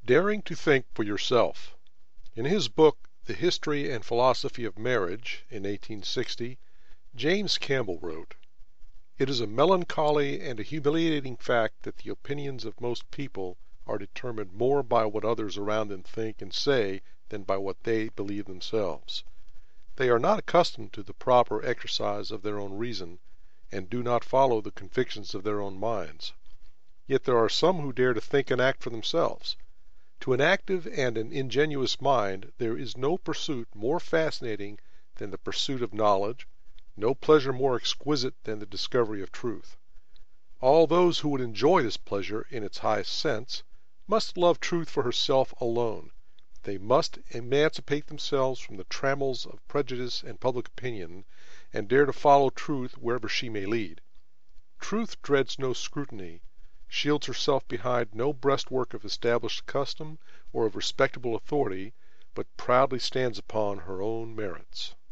Daring to Think for Yourself. In his book, The History and Philosophy of Marriage, in 1860, James Campbell wrote, "It is a melancholy and a humiliating fact that the opinions of most people are determined more by what others around them think and say than by what they believe themselves. They are not accustomed to the proper exercise of their own reason, and do not follow the convictions of their own minds. Yet there are some who dare to think and act for themselves. To an active and an ingenuous mind there is no pursuit more fascinating than the pursuit of knowledge, no pleasure more exquisite than the discovery of truth. All those who would enjoy this pleasure in its highest sense must love truth for herself alone. They must emancipate themselves from the trammels of prejudice and public opinion, and dare to follow truth wherever she may lead. Truth dreads no scrutiny, shields herself behind no breastwork of established custom or of respectable authority, but proudly stands upon her own merits."